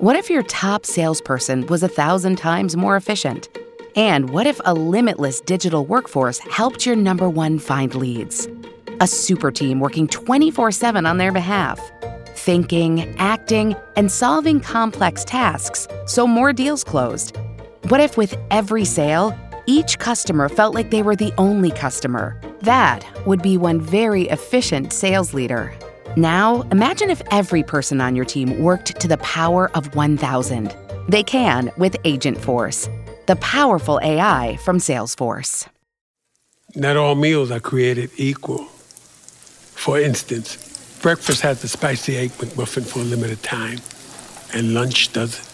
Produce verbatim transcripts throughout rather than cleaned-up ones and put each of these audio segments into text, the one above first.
What if your top salesperson was a thousand times more efficient? And what if a limitless digital workforce helped your number one find leads? A super team working twenty-four seven on their behalf. Thinking, acting, and solving complex tasks so more deals closed. What if with every sale, each customer felt like they were the only customer? That would be one very efficient sales leader. Now, imagine if every person on your team worked to the power of one thousand. They can with Agentforce, the powerful A I from Salesforce. Not all meals are created equal. For instance, breakfast has the spicy egg McMuffin for a limited time, and lunch doesn't.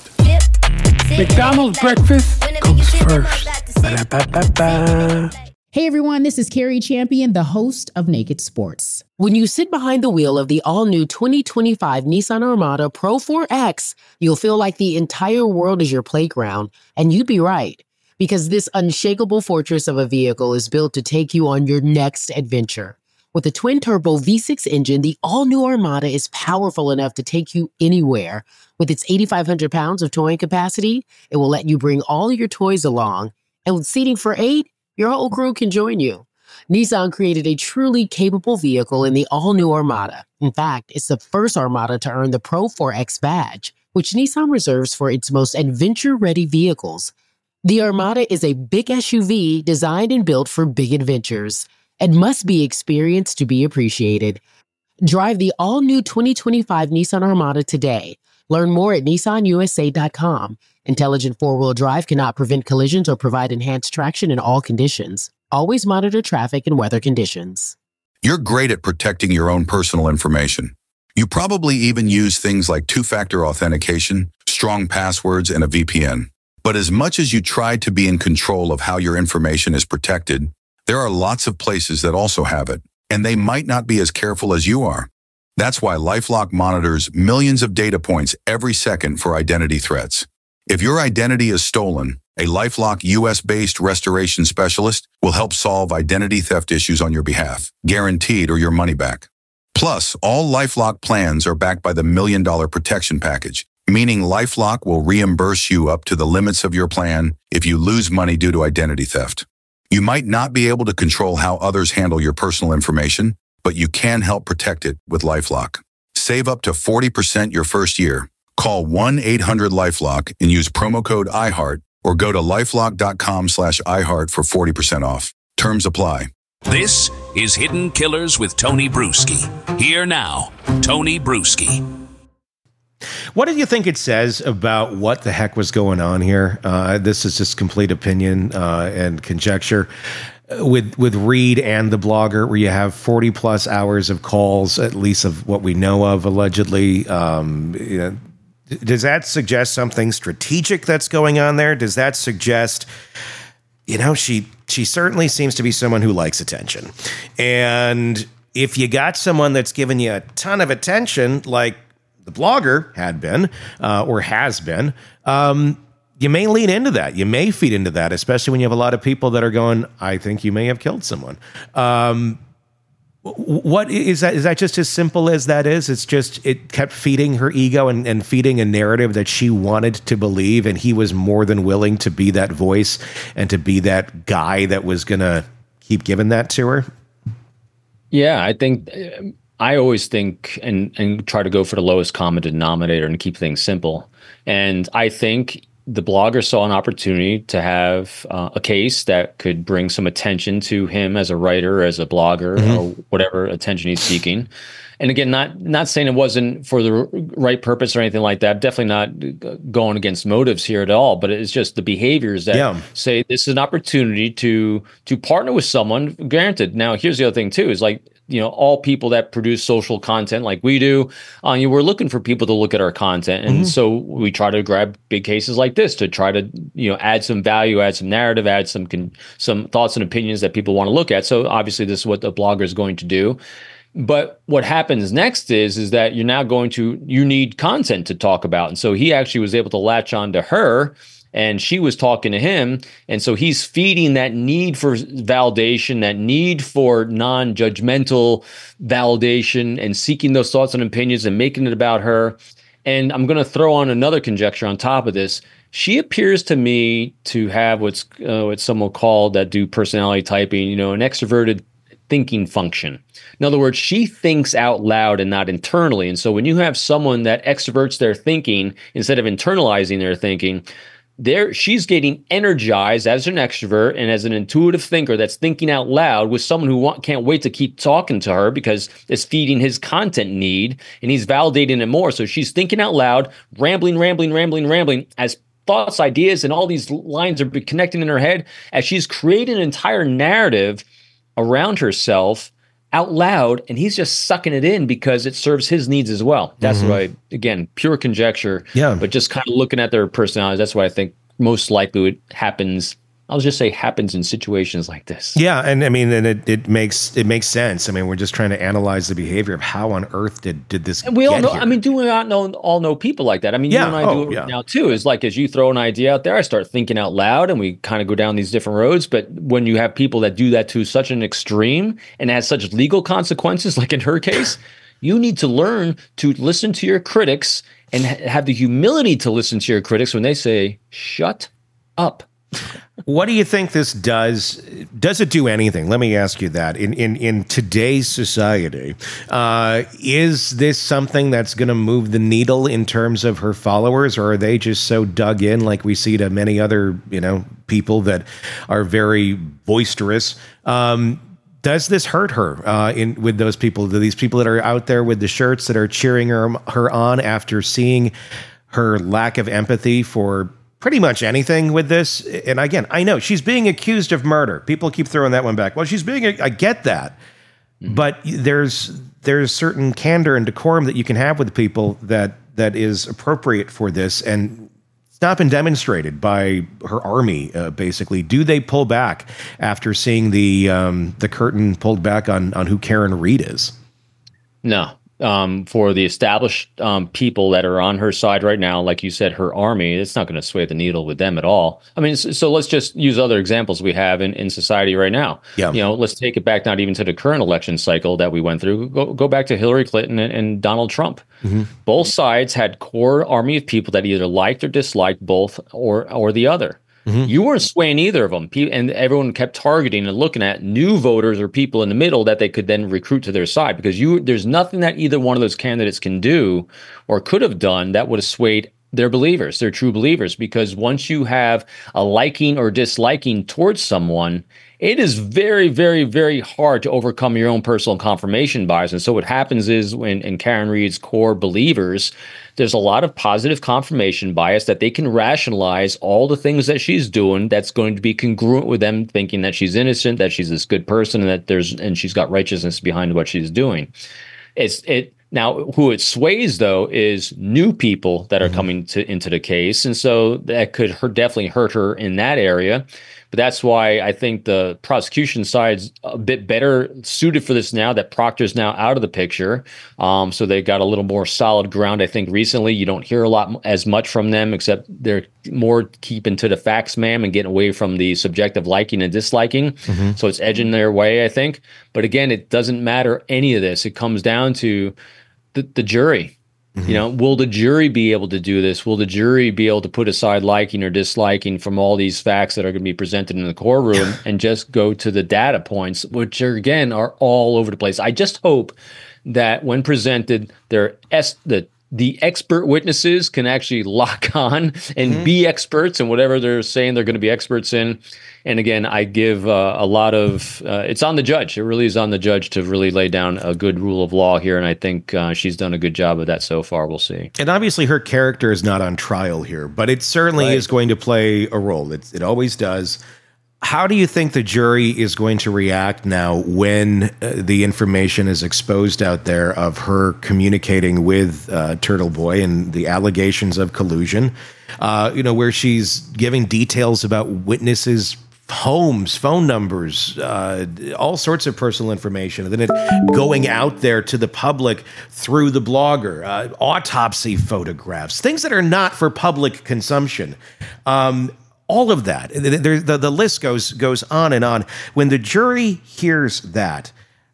McDonald's breakfast comes first. Ba-da-ba-ba-ba. Hey everyone, this is Carrie Champion, the host of Naked Sports. When you sit behind the wheel of the all-new twenty twenty-five Nissan Armada Pro four X, you'll feel like the entire world is your playground. And you'd be right, because this unshakable fortress of a vehicle is built to take you on your next adventure. With a twin-turbo V six engine, the all-new Armada is powerful enough to take you anywhere. With its eighty-five hundred pounds of towing capacity, it will let you bring all your toys along. And with seating for eight, your whole crew can join you. Nissan created a truly capable vehicle in the all-new Armada. In fact, it's the first Armada to earn the Pro four X badge, which Nissan reserves for its most adventure-ready vehicles. The Armada is a big S U V designed and built for big adventures and must be experienced to be appreciated. Drive the all-new twenty twenty-five Nissan Armada today. Learn more at Nissan U S A dot com. Intelligent four-wheel drive cannot prevent collisions or provide enhanced traction in all conditions. Always monitor traffic and weather conditions. You're great at protecting your own personal information. You probably even use things like two-factor authentication, strong passwords, and a V P N. But as much as you try to be in control of how your information is protected, there are lots of places that also have it, and they might not be as careful as you are. That's why LifeLock monitors millions of data points every second for identity threats. If your identity is stolen, a LifeLock U S-based restoration specialist will help solve identity theft issues on your behalf, guaranteed or your money back. Plus, all LifeLock plans are backed by the Million Dollar Protection Package, meaning LifeLock will reimburse you up to the limits of your plan if you lose money due to identity theft. You might not be able to control how others handle your personal information, but you can help protect it with LifeLock. Save up to forty percent your first year. Call one eight hundred LifeLock and use promo code iHeart or go to lifelock.com slash iHeart for forty percent off. Terms apply. This is Hidden Killers with Tony Bruschi. Here now, Tony Bruschi. What do you think it says about what the heck was going on here? Uh, this is just complete opinion uh, and conjecture. With with Reed and the blogger, where you have forty plus hours of calls, at least of what we know of, allegedly. Um, you know, does that suggest something strategic that's going on there? Does that suggest, you know, she she certainly seems to be someone who likes attention. And if you got someone that's giving you a ton of attention, like the blogger had been uh, or has been, um, you may lean into that. You may feed into that, especially when you have a lot of people that are going, I think you may have killed someone. Um, what is that? Is that just as simple as that is? It's just, it kept feeding her ego and, and feeding a narrative that she wanted to believe. And he was more than willing to be that voice and to be that guy that was going to keep giving that to her. Yeah, I think I always think and, and try to go for the lowest common denominator and keep things simple. And I think the blogger saw an opportunity to have uh, a case that could bring some attention to him as a writer, as a blogger, mm-hmm. or whatever attention he's seeking. And again, not not saying it wasn't for the right purpose or anything like that. Definitely not going against motives here at all. But it's just the behaviors that yeah. say this is an opportunity to to partner with someone. Granted, now here's the other thing too: is like, you know, all people that produce social content like we do, uh, you know, we're looking for people to look at our content. And mm-hmm. so we try to grab big cases like this to try to, you know, add some value, add some narrative, add some con- some thoughts and opinions that people want to look at. So obviously this is what the blogger is going to do. But what happens next is, is that you're now going to, you need content to talk about. And so he actually was able to latch on to her, and she was talking to him. And so he's feeding that need for validation, that need for non-judgmental validation, and seeking those thoughts and opinions and making it about her. And I'm going to throw on another conjecture on top of this. She appears to me to have what's uh, what some will call that do personality typing, you know, an extroverted thinking function. In other words, she thinks out loud and not internally. And so when you have someone that extroverts their thinking instead of internalizing their thinking, there she's getting energized as an extrovert and as an intuitive thinker that's thinking out loud with someone who want, can't wait to keep talking to her because it's feeding his content need and he's validating it more. So she's thinking out loud, rambling, rambling, rambling, rambling as thoughts, ideas, and all these lines are connecting in her head as she's creating an entire narrative around herself out loud, and he's just sucking it in because it serves his needs as well. That's mm-hmm. why, again, pure conjecture, yeah. but just kind of looking at their personalities, that's what I think most likely it happens. I'll just say happens in situations like this. Yeah, and I mean, and it, it makes it makes sense. I mean, we're just trying to analyze the behavior of how on earth did did this. And we get all know. here? I mean, do we not know all know people like that? I mean, yeah. you and I oh, do it yeah. now too. Is like as you throw an idea out there, I start thinking out loud, and we kind of go down these different roads. But when you have people that do that to such an extreme and has such legal consequences, like in her case, you need to learn to listen to your critics and ha- have the humility to listen to your critics when they say, "Shut up." What do you think this does? Does it do anything? Let me ask you that. In in, in today's society, uh, is this something that's going to move the needle in terms of her followers, or are they just so dug in, like we see to many other, you know, people that are very boisterous? Um, does this hurt her uh, in with those people? Do these people that are out there with the shirts that are cheering her her on after seeing her lack of empathy for pretty much anything with this? And again, I know she's being accused of murder. People keep throwing that one back. Well, she's being, I get that. Mm-hmm. But there's there's certain candor and decorum that you can have with people that that is appropriate for this. And it's not been demonstrated by her army, uh, basically. Do they pull back after seeing the um, the curtain pulled back on, on who Karen Read is? No. Um, for the established um, people that are on her side right now, like you said, her army, it's not going to sway the needle with them at all. I mean, so, so let's just use other examples we have in, in society right now. Yeah. You know, let's take it back not even to the current election cycle that we went through. Go, go back to Hillary Clinton and, and Donald Trump. Mm-hmm. Both sides had core army of people that either liked or disliked both or or the other. Mm-hmm. You weren't swaying either of them. And everyone kept targeting and looking at new voters or people in the middle that they could then recruit to their side, because you there's nothing that either one of those candidates can do or could have done that would have swayed their believers, their true believers. Because once you have a liking or disliking towards someone, it is very, very, very hard to overcome your own personal confirmation bias. And so what happens is when in Karen Read's core believers, there's a lot of positive confirmation bias that they can rationalize all the things that she's doing that's going to be congruent with them thinking that she's innocent, that she's this good person, and that there's and she's got righteousness behind what she's doing. It's it now who it sways though is new people that are mm-hmm. coming to into the case, and so that could hurt, definitely hurt her in that area. But that's why I think the prosecution side's a bit better suited for this now that Proctor's now out of the picture. Um, so they got a little more solid ground. I think recently you don't hear a lot as much from them, except they're more keeping to the facts, ma'am, and getting away from the subjective liking and disliking. Mm-hmm. So it's edging their way, I think. But again, it doesn't matter any of this. It comes down to the, the jury. Mm-hmm. You know, will the jury be able to do this? Will the jury be able to put aside liking or disliking from all these facts that are going to be presented in the courtroom and just go to the data points, which are, again, are all over the place? I just hope that when presented, they're es- the the expert witnesses can actually lock on and mm-hmm. be experts in whatever they're saying they're going to be experts in. And again, I give uh, a lot of, uh, it's on the judge. It really is on the judge to really lay down a good rule of law here. And I think uh, she's done a good job of that so far. We'll see. And obviously her character is not on trial here, but it certainly right. is going to play a role. It, it always does. How do you think the jury is going to react now when uh, the information is exposed out there of her communicating with uh, Turtle Boy and the allegations of collusion, uh, you know, where she's giving details about witnesses' homes, phone numbers, uh, all sorts of personal information, and then it going out there to the public through the blogger, uh, autopsy photographs, things that are not for public consumption. Um, All of that, the, the, the list goes goes on and on. When the jury hears that,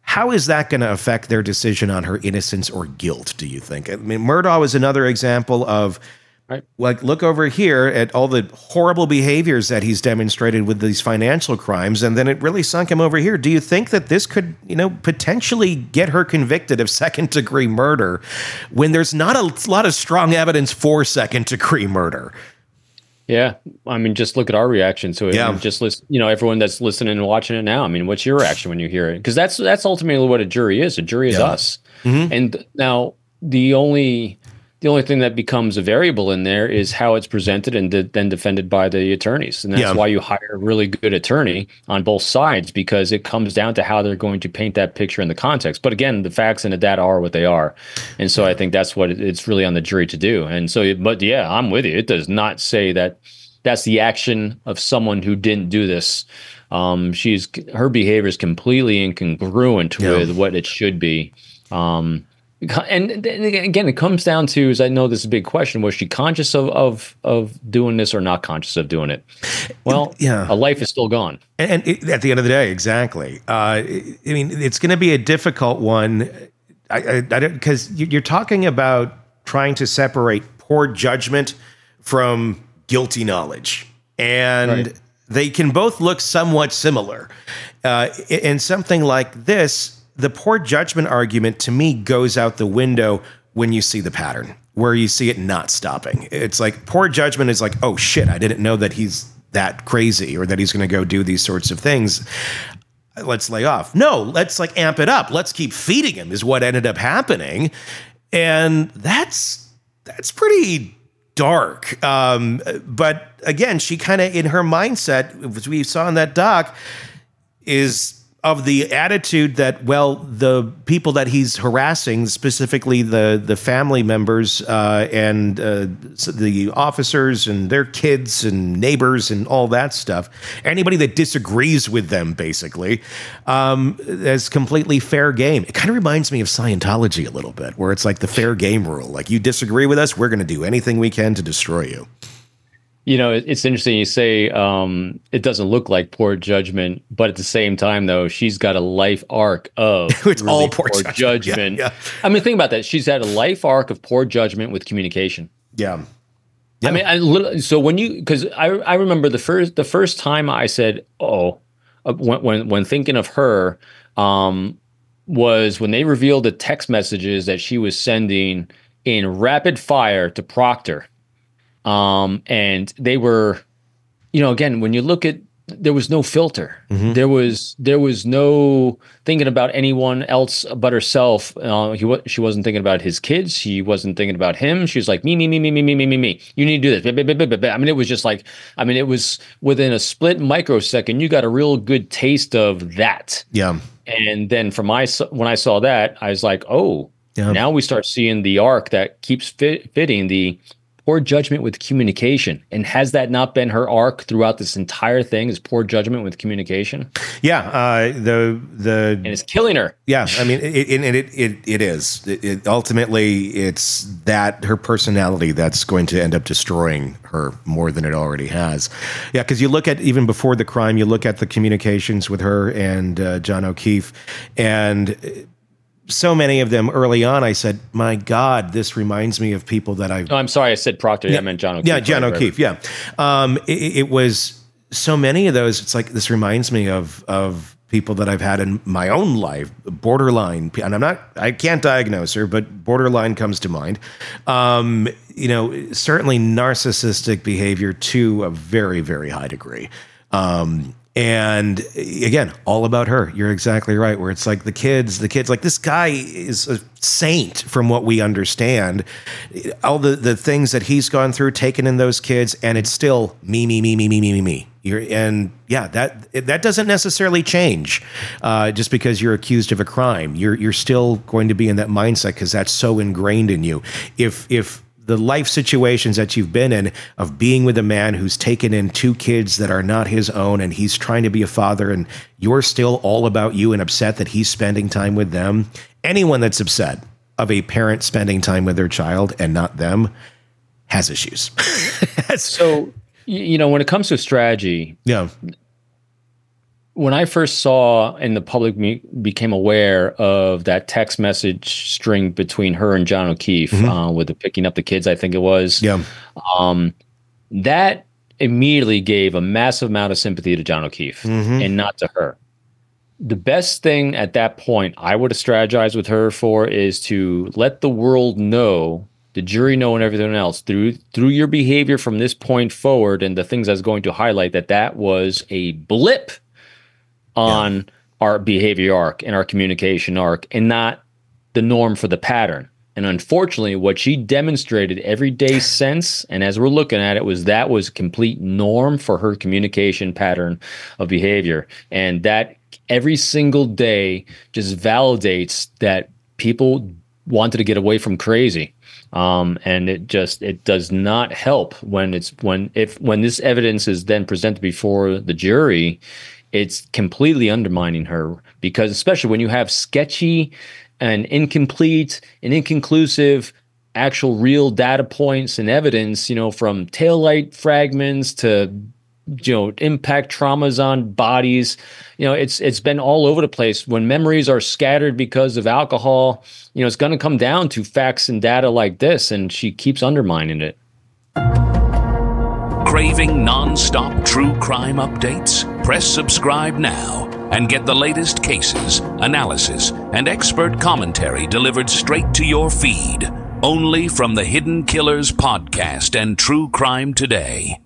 How is that going to affect their decision on her innocence or guilt, do you think? I mean, Murdaugh is another example of, right, like, look over here at all the horrible behaviors that he's demonstrated with these financial crimes, and then it really sunk him over here. Do you think that this could, you know, potentially get her convicted of second-degree murder when there's not a lot of strong evidence for second-degree murder? Yeah, I mean, just look at our reaction to it. Yeah. And just listen, you know, everyone that's listening and watching it now. I mean, what's your reaction when you hear it? Because that's that's ultimately what a jury is. A jury is Yeah. us. Mm-hmm. And now the only the only thing that becomes a variable in there is how it's presented and de- then defended by the attorneys. And that's Yeah. why you hire a really good attorney on both sides, because it comes down to how they're going to paint that picture in the context. But again, the facts and the data are what they are. And so I think that's what it- it's really on the jury to do. And so, but yeah, I'm with you. It does not say that that's the action of someone who didn't do this. Um, she's her behavior is completely incongruent Yeah. with what it should be. Um, and then again, it comes down to, as I know this is a big question, was she conscious of of of doing this or not conscious of doing it? Well, Yeah. a life is still gone. And, and it, at the end of the day, exactly. Uh, I mean, it's going to be a difficult one. I, I, I don't, because you're talking about trying to separate poor judgment from guilty knowledge, and Right. they can both look somewhat similar. Uh, in something like this, the poor judgment argument to me goes out the window when you see the pattern, where you see it not stopping. It's like poor judgment is like, oh shit, I didn't know that he's that crazy or that he's going to go do these sorts of things. Let's lay off. No, let's like amp it up. Let's keep feeding him is what ended up happening. And that's, that's pretty dark. Um, but again, she kind of, in her mindset, as we saw in that doc, is of the attitude that, well, the people that he's harassing, specifically the the family members uh, and uh, the officers and their kids and neighbors and all that stuff, anybody that disagrees with them, basically, um, is completely fair game. It kind of reminds me of Scientology a little bit, where it's like the fair game rule. Like, you disagree with us, we're going to do anything we can to destroy you. You know, it's interesting you say um, it doesn't look like poor judgment, but at the same time, though, she's got a life arc of It's really all poor judgment. judgment. Yeah, yeah. I mean, think about that. She's had a life arc of poor judgment with communication. Yeah. I mean, I literally, so when you, because I I remember the first the first time I said, oh, uh, when when when thinking of her, um, was when they revealed the text messages that she was sending in rapid fire to Proctor. Um, and they were, you know, again, when you look at, there was no filter. Mm-hmm. There was, there was no thinking about anyone else but herself. Uh, he wa- she wasn't thinking about his kids. She wasn't thinking about him. She was like, me, me, me, me, me, me, me, me, me. You need to do this. I mean, it was just like, I mean, it was within a split microsecond, you got a real good taste of that. Yeah. And then from my, when I saw that, I was like, oh, Yeah. now we start seeing the arc that keeps fit, fitting the poor judgment with communication. And has that not been her arc throughout this entire thing, is poor judgment with communication? Yeah. Uh, the, the, And it's killing her. Yeah, I mean, it it it it, it is. It, it, ultimately, it's that her personality that's going to end up destroying her more than it already has. Yeah, because you look at, even before the crime, you look at the communications with her and uh, John O'Keefe, and so many of them early on, I said, my God, this reminds me of people that I've... Oh, I'm sorry, I said Proctor. Yeah, I meant John O'Keefe. Yeah, John right, O'Keefe, right. yeah. Um, it, it was so many of those, it's like, this reminds me of of people that I've had in my own life, borderline, and I'm not, I can't diagnose her, but borderline comes to mind. Um, you know, certainly narcissistic behavior to a very, very high degree. Um, and again, all about her. You're exactly right. Where it's like the kids, the kids, like, this guy is a saint from what we understand. All the, the things that he's gone through, taken in those kids, and it's still me, me, me, me, me, me, me, me. You're, and yeah, that that doesn't necessarily change uh, just because you're accused of a crime. You're you're still going to be in that mindset because that's so ingrained in you. If if the life situations that you've been in of being with a man who's taken in two kids that are not his own, and he's trying to be a father, and you're still all about you and upset that he's spending time with them. Anyone that's upset of a parent spending time with their child and not them has issues. So, you know, when it comes to strategy, yeah, when I first saw and the public me, became aware of that text message string between her and John O'Keefe mm-hmm. uh, with the picking up the kids, I think it was. Yeah. Um, that immediately gave a massive amount of sympathy to John O'Keefe mm-hmm. and not to her. The best thing at that point I would have strategized with her for is to let the world know, the jury know, and everything else through through your behavior from this point forward and the things I was going to highlight, that that was a blip on yeah. our behavior arc and our communication arc and not the norm for the pattern. And unfortunately, what she demonstrated every day since, and as we're looking at it, was that was a complete norm for her communication pattern of behavior. And that every single day just validates that people wanted to get away from crazy. Um, and it just, it does not help when it's, when, if, when this evidence is then presented before the jury, it's completely undermining her, because especially when you have sketchy and incomplete and inconclusive actual real data points and evidence, you know, from taillight fragments to, you know, impact traumas on bodies, you know, it's it's been all over the place. When memories are scattered because of alcohol, you know, it's going to come down to facts and data like this, and she keeps undermining it. Craving non-stop true crime updates? Press subscribe now and get the latest cases, analysis, and expert commentary delivered straight to your feed. Only from the Hidden Killers podcast and True Crime Today.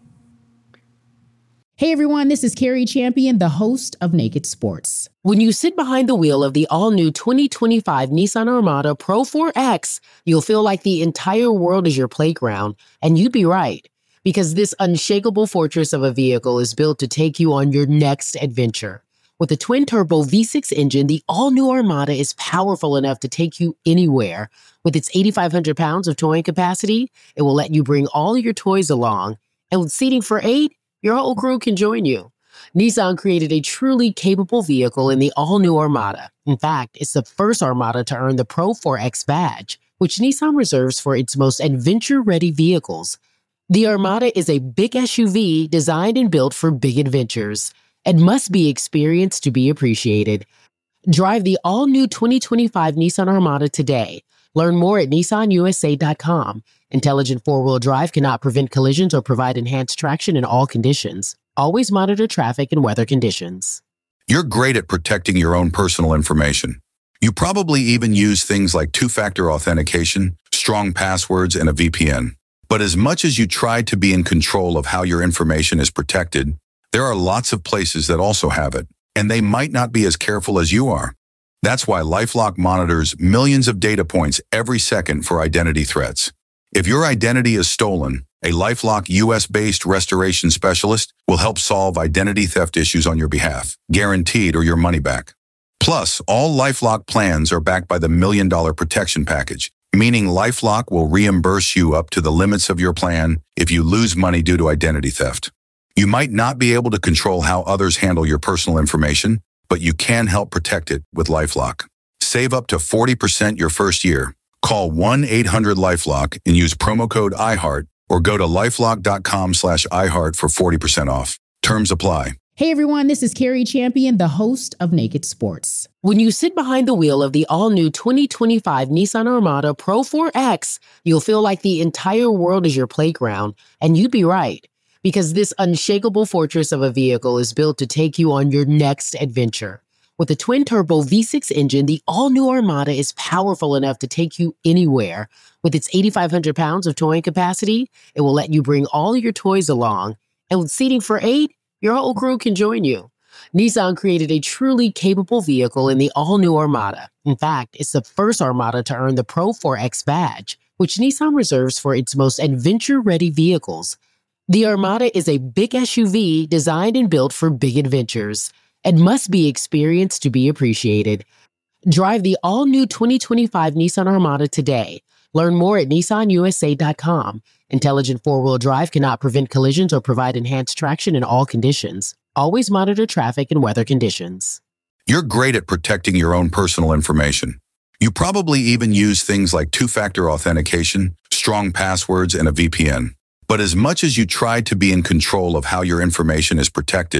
Hey everyone, this is Carrie Champion, the host of Naked Sports. When you sit behind the wheel of the all-new twenty twenty-five Nissan Armada Pro four X, you'll feel like the entire world is your playground, and you'd be right. Because this unshakable fortress of a vehicle is built to take you on your next adventure. With a twin-turbo V six engine, the all-new Armada is powerful enough to take you anywhere. With its eighty-five hundred pounds of towing capacity, it will let you bring all your toys along. And with seating for eight, your whole crew can join you. Nissan created a truly capable vehicle in the all-new Armada. In fact, it's the first Armada to earn the Pro four X badge, which Nissan reserves for its most adventure-ready vehicles. The Armada is a big S U V designed and built for big adventures and must be experienced to be appreciated. Drive the all-new twenty twenty-five Nissan Armada today. Learn more at Nissan U S A dot com. Intelligent four-wheel drive cannot prevent collisions or provide enhanced traction in all conditions. Always monitor traffic and weather conditions. You're great at protecting your own personal information. You probably even use things like two-factor authentication, strong passwords, and a V P N. But as much as you try to be in control of how your information is protected, there are lots of places that also have it, and they might not be as careful as you are. That's why LifeLock monitors millions of data points every second for identity threats. If your identity is stolen, a LifeLock U S-based restoration specialist will help solve identity theft issues on your behalf, guaranteed or your money back. Plus, all LifeLock plans are backed by the Million Dollar Protection Package, meaning LifeLock will reimburse you up to the limits of your plan if you lose money due to identity theft. You might not be able to control how others handle your personal information, but you can help protect it with LifeLock. Save up to forty percent your first year. Call one eight hundred LifeLock and use promo code iHeart or go to lifelock.com slash iHeart for forty percent off. Terms apply. Hey everyone, this is Carrie Champion, the host of Naked Sports. When you sit behind the wheel of the all-new twenty twenty-five Nissan Armada Pro four X, you'll feel like the entire world is your playground, and you'd be right. Because this unshakable fortress of a vehicle is built to take you on your next adventure. With a twin-turbo V six engine, the all-new Armada is powerful enough to take you anywhere. With its eighty-five hundred pounds of towing capacity, it will let you bring all your toys along. And with seating for eight, your whole crew can join you. Nissan created a truly capable vehicle in the all-new Armada. In fact, it's the first Armada to earn the Pro four X badge, which Nissan reserves for its most adventure-ready vehicles. The Armada is a big S U V designed and built for big adventures and must be experienced to be appreciated. Drive the all-new twenty twenty-five Nissan Armada today. Learn more at Nissan U S A dot com. Intelligent four-wheel drive cannot prevent collisions or provide enhanced traction in all conditions. Always monitor traffic and weather conditions. You're great at protecting your own personal information. You probably even use things like two-factor authentication, strong passwords, and a V P N. But as much as you try to be in control of how your information is protected,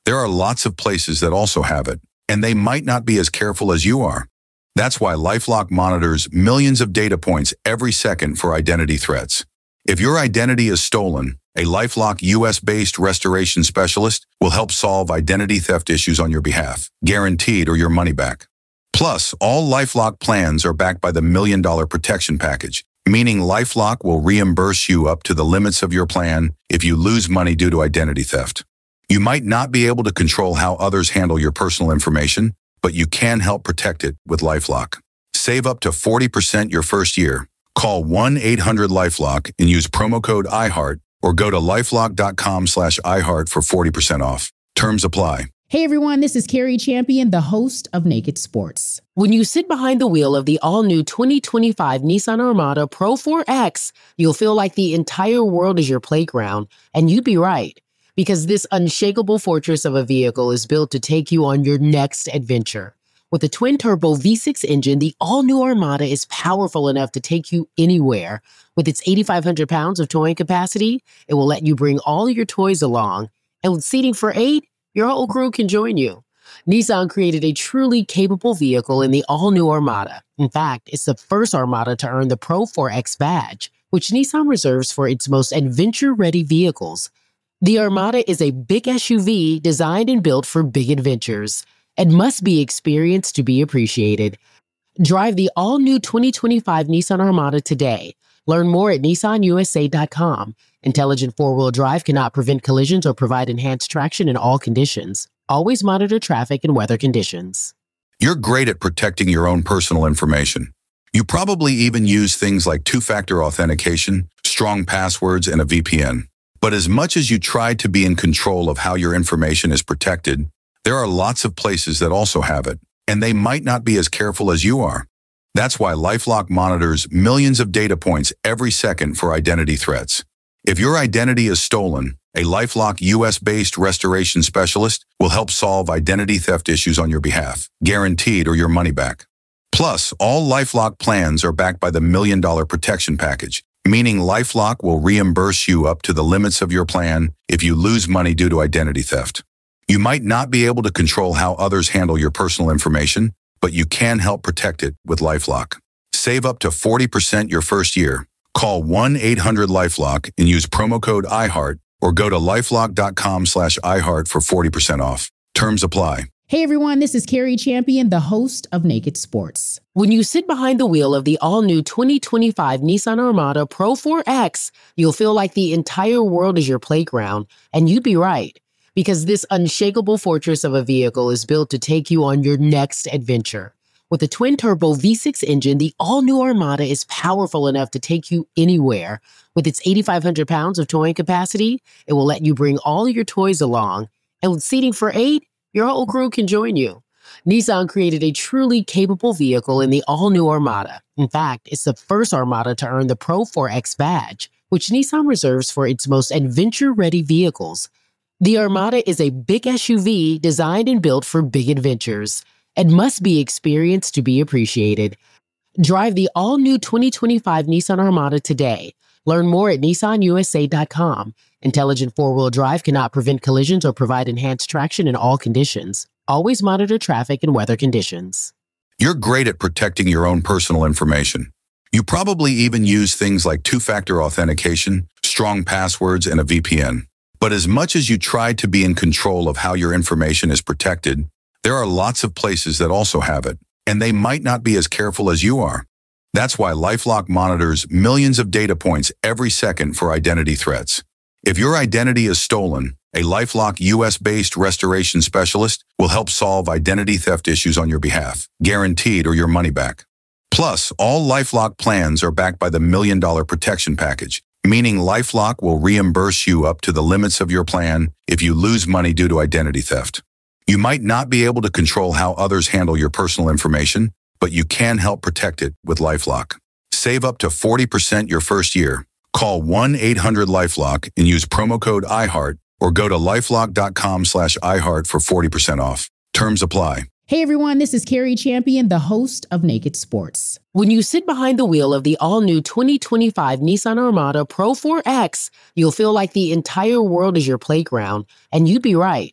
There are lots of places that also have it, and they might not be as careful as you are. That's why LifeLock monitors millions of data points every second for identity threats. If your identity is stolen, a LifeLock U S-based restoration specialist will help solve identity theft issues on your behalf, guaranteed or your money back. Plus, all LifeLock plans are backed by the Million Dollar Protection Package, meaning LifeLock will reimburse you up to the limits of your plan if you lose money due to identity theft. You might not be able to control how others handle your personal information, but you can help protect it with LifeLock. Save up to forty percent your first year. Call one eight hundred LifeLock and use promo code iHeart or go to lifelock.com slash iHeart for forty percent off. Terms apply. Hey everyone, this is Carrie Champion, the host of Naked Sports. When you sit behind the wheel of the all-new twenty twenty-five Nissan Armada Pro four X, you'll feel like the entire world is your playground, and you'd be right. Because this unshakable fortress of a vehicle is built to take you on your next adventure. With a twin-turbo V six engine, the all-new Armada is powerful enough to take you anywhere. With its eighty-five hundred pounds of towing capacity, it will let you bring all your toys along. And with seating for eight, your whole crew can join you. Nissan created a truly capable vehicle in the all-new Armada. In fact, it's the first Armada to earn the Pro four X badge, which Nissan reserves for its most adventure-ready vehicles. The Armada is a big S U V designed and built for big adventures and must be experienced to be appreciated. Drive the all-new twenty twenty-five Nissan Armada today. Learn more at nissan u s a dot com. Intelligent four-wheel drive cannot prevent collisions or provide enhanced traction in all conditions. Always monitor traffic and weather conditions. You're great at protecting your own personal information. You probably even use things like two-factor authentication, strong passwords, and a V P N. But as much as you try to be in control of how your information is protected, there are lots of places that also have it, and they might not be as careful as you are. That's why LifeLock monitors millions of data points every second for identity threats. If your identity is stolen, a LifeLock U S-based restoration specialist will help solve identity theft issues on your behalf, guaranteed or your money back. Plus, all LifeLock plans are backed by the Million Dollar Protection Package, meaning LifeLock will reimburse you up to the limits of your plan if you lose money due to identity theft. You might not be able to control how others handle your personal information, but you can help protect it with LifeLock. Save up to forty percent your first year. Call one eight hundred LifeLock and use promo code iHeart or go to lifelock.com slash iHeart for forty percent off. Terms apply. Hey everyone, this is Carrie Champion, the host of Naked Sports. When you sit behind the wheel of the all-new twenty twenty-five Nissan Armada Pro four X, you'll feel like the entire world is your playground, and you'd be right. Because this unshakable fortress of a vehicle is built to take you on your next adventure. With a twin-turbo V six engine, the all-new Armada is powerful enough to take you anywhere. With its eighty-five hundred pounds of towing capacity, it will let you bring all your toys along. And with seating for eight, your whole crew can join you. Nissan created a truly capable vehicle in the all-new Armada. In fact, it's the first Armada to earn the Pro four X badge, which Nissan reserves for its most adventure-ready vehicles. The Armada is a big S U V designed and built for big adventures and must be experienced to be appreciated. Drive the all-new twenty twenty-five Nissan Armada today. Learn more at nissan u s a dot com. Intelligent four-wheel drive cannot prevent collisions or provide enhanced traction in all conditions. Always monitor traffic and weather conditions. You're great at protecting your own personal information. You probably even use things like two-factor authentication, strong passwords, and a V P N. But as much as you try to be in control of how your information is protected, there are lots of places that also have it, and they might not be as careful as you are. That's why LifeLock monitors millions of data points every second for identity threats. If your identity is stolen, a LifeLock U S-based restoration specialist will help solve identity theft issues on your behalf, guaranteed or your money back. Plus, all LifeLock plans are backed by the Million Dollar Protection Package, meaning LifeLock will reimburse you up to the limits of your plan if you lose money due to identity theft. You might not be able to control how others handle your personal information, but you can help protect it with LifeLock. Save up to forty percent your first year. Call one eight hundred LifeLock and use promo code iHeart or go to lifelock.com slash iHeart for forty percent off. Terms apply. Hey everyone, this is Carrie Champion, the host of Naked Sports. When you sit behind the wheel of the all-new twenty twenty-five Nissan Armada Pro four X, you'll feel like the entire world is your playground, and you'd be right.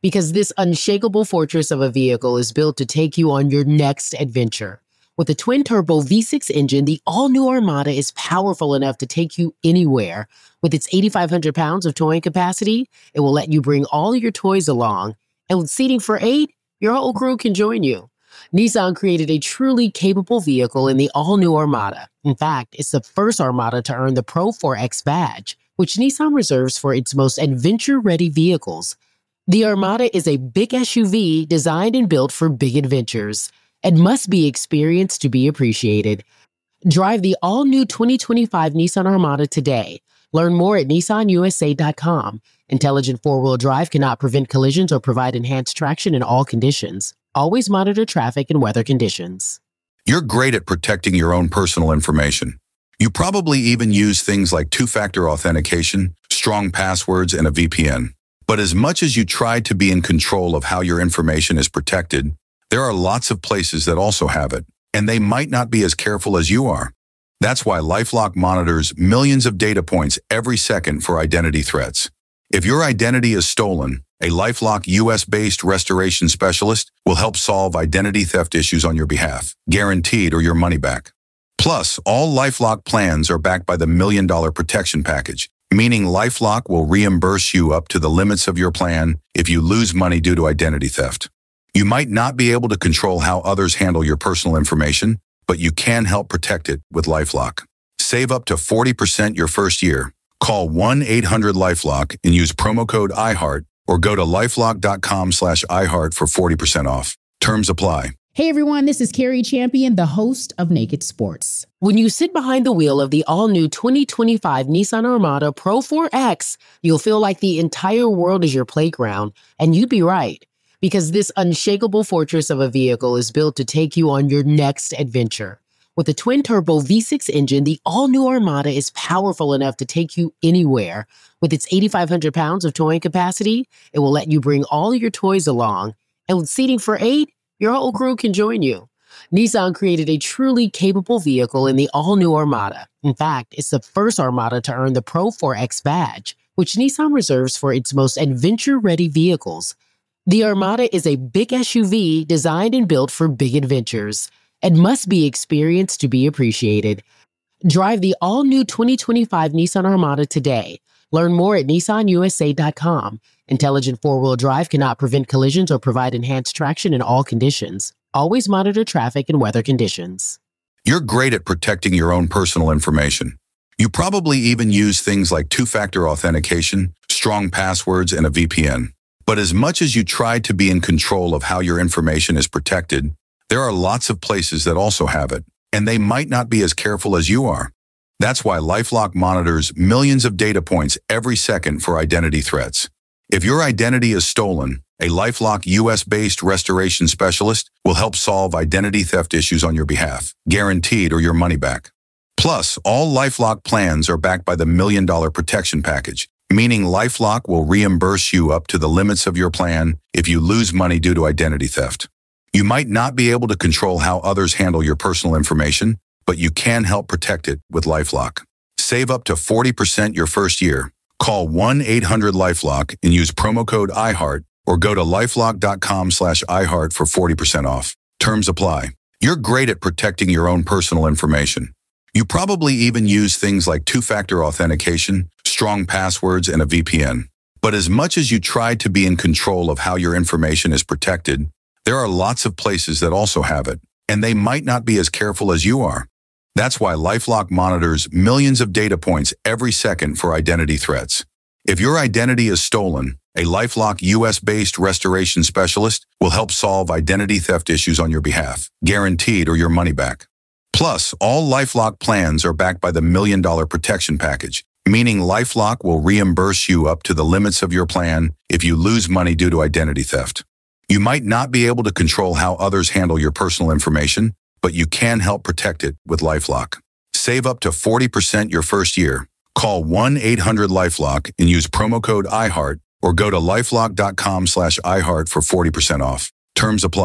because this unshakable fortress of a vehicle is built to take you on your next adventure. With a twin-turbo V six engine, the all-new Armada is powerful enough to take you anywhere. With its eighty-five hundred pounds of towing capacity, it will let you bring all your toys along. And with seating for eight, your whole crew can join you. Nissan created a truly capable vehicle in the all-new Armada. In fact, it's the first Armada to earn the Pro four X badge, which Nissan reserves for its most adventure-ready vehicles. The Armada is a big S U V designed and built for big adventures and must be experienced to be appreciated. Drive the all-new twenty twenty-five Nissan Armada today. Learn more at Nissan U S A dot com. Intelligent four-wheel drive cannot prevent collisions or provide enhanced traction in all conditions. Always monitor traffic and weather conditions. You're great at protecting your own personal information. You probably even use things like two-factor authentication, strong passwords, and a V P N. But as much as you try to be in control of how your information is protected, there are lots of places that also have it, and they might not be as careful as you are. That's why LifeLock monitors millions of data points every second for identity threats. If your identity is stolen, a LifeLock U S-based restoration specialist will help solve identity theft issues on your behalf, guaranteed or your money back. Plus, all LifeLock plans are backed by the Million Dollar Protection Package, meaning LifeLock will reimburse you up to the limits of your plan if you lose money due to identity theft. You might not be able to control how others handle your personal information, but you can help protect it with LifeLock. Save up to forty percent your first year. Call one eight hundred LifeLock and use promo code iHeart or go to lifelock dot com slash iHeart for forty percent off. Terms apply. Hey everyone, this is Carrie Champion, the host of Naked Sports. When you sit behind the wheel of the all-new twenty twenty-five Nissan Armada Pro four X, you'll feel like the entire world is your playground, and you'd be right. Because this unshakable fortress of a vehicle is built to take you on your next adventure. With a twin-turbo V six engine, the all-new Armada is powerful enough to take you anywhere. With its eighty-five hundred pounds of towing capacity, it will let you bring all your toys along. And with seating for eight, your whole crew can join you. Nissan created a truly capable vehicle in the all-new Armada. In fact, it's the first Armada to earn the Pro four X badge, which Nissan reserves for its most adventure-ready vehicles. The Armada is a big S U V designed and built for big adventures and must be experienced to be appreciated. Drive the all-new twenty twenty-five Nissan Armada today. Learn more at Nissan U S A dot com. Intelligent four-wheel drive cannot prevent collisions or provide enhanced traction in all conditions. Always monitor traffic and weather conditions. You're great at protecting your own personal information. You probably even use things like two-factor authentication, strong passwords, and a V P N. But as much as you try to be in control of how your information is protected, there are lots of places that also have it, and they might not be as careful as you are. That's why LifeLock monitors millions of data points every second for identity threats. If your identity is stolen, a LifeLock U S-based restoration specialist will help solve identity theft issues on your behalf, guaranteed or your money back. Plus, all LifeLock plans are backed by the Million Dollar Protection Package, meaning LifeLock will reimburse you up to the limits of your plan if you lose money due to identity theft. You might not be able to control how others handle your personal information, but you can help protect it with LifeLock. Save up to forty percent your first year. Call one eight hundred LifeLock and use promo code iHeart or go to lifelock dot com slash iHeart for forty percent off. Terms apply. You're great at protecting your own personal information. You probably even use things like two-factor authentication, strong passwords, and a V P N. But as much as you try to be in control of how your information is protected, there are lots of places that also have it, and they might not be as careful as you are. That's why LifeLock monitors millions of data points every second for identity threats. If your identity is stolen, a LifeLock U S-based restoration specialist will help solve identity theft issues on your behalf, guaranteed or your money back. Plus, all LifeLock plans are backed by the Million Dollar Protection Package, meaning LifeLock will reimburse you up to the limits of your plan if you lose money due to identity theft. You might not be able to control how others handle your personal information, but you can help protect it with LifeLock. Save up to forty percent your first year. Call one eight hundred LifeLock and use promo code iHeart or go to lifelock dot com slash iHeart for forty percent off. Terms apply.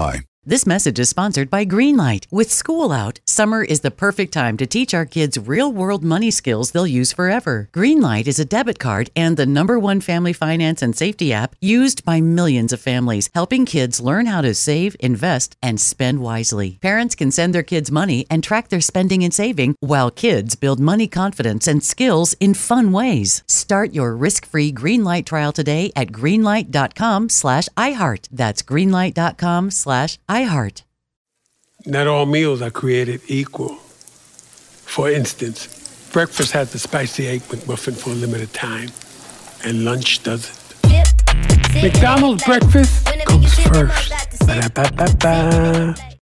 This message is sponsored by Greenlight. With school out, summer is the perfect time to teach our kids real-world money skills they'll use forever. Greenlight is a debit card and the number one family finance and safety app used by millions of families, helping kids learn how to save, invest, and spend wisely. Parents can send their kids money and track their spending and saving, while kids build money confidence and skills in fun ways. Start your risk-free Greenlight trial today at greenlight.com slash iHeart. That's greenlight.com slash iHeart. Not all meals are created equal. For instance, breakfast has the spicy egg McMuffin for a limited time, and lunch doesn't. McDonald's breakfast comes first. Ba-da-ba-ba-ba.